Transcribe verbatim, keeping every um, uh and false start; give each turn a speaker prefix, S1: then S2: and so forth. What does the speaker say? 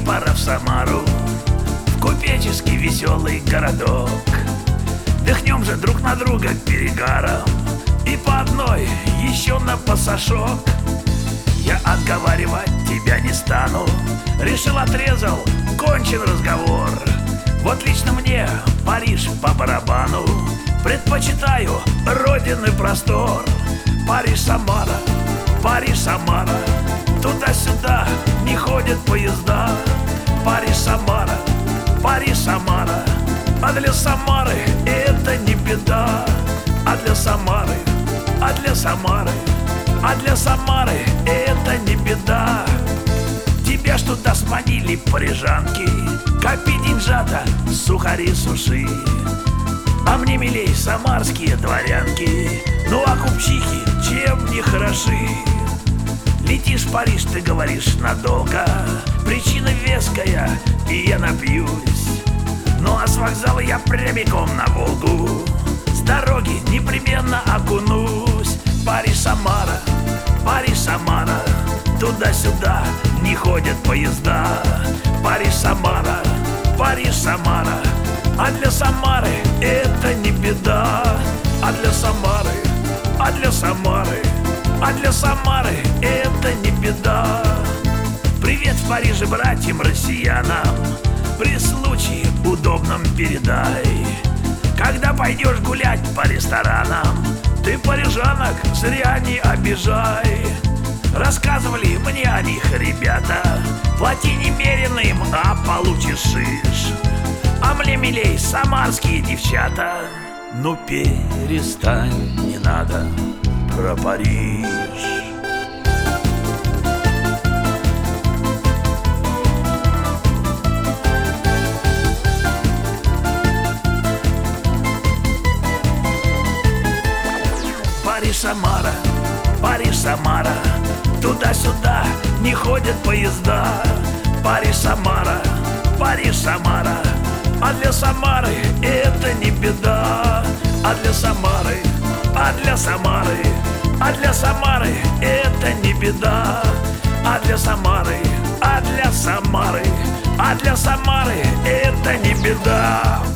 S1: пора в Самару, в купеческий веселый городок. Дыхнем же друг на друга к перегарам и по одной еще на пасашок. Я отговаривать тебя не стану, решил, отрезал, кончен разговор. Вот лично мне Париж по барабану, предпочитаю родины простор. Париж-Самара, Париж-Самара, туда-сюда не ходят поезда. Париж-Самара, Париж-Самара, а для Самары это не беда. А для Самары, а для Самары, а для Самары это не беда. Тебя ж туда сманили парижанки, копи деньжата, сухари суши. А мне милей самарские дворянки, ну а купчихи чем не хороши. Летишь в Париж, ты говоришь, надолго, причина веская, и я напьюсь. Ну а с вокзала я прямиком на Волгу, с дороги непременно окунусь. Париж-Самара, Париж-Самара, туда-сюда не ходят поезда. Париж-Самара, Париж-Самара, а для Самары это не беда. А для Самары, а для Самары, а для Самары это не беда. Привет в Париже братьям-россиянам, при случае удобном передай. Когда пойдешь гулять по ресторанам, ты парижанок зря не обижай. Рассказывали мне о них ребята, плати немерено им, а получишь шиш. А мне милей самарские девчата. Ну перестань, не надо про Париж. Париж-Самара, Париж-Самара, туда-сюда не ходят поезда. Париж-Самара, Париж-Самара, а для Самары это не беда. А для Самары, а для Самары, а для Самары это не беда. А для Самары, а для Самары, а для Самары это не беда.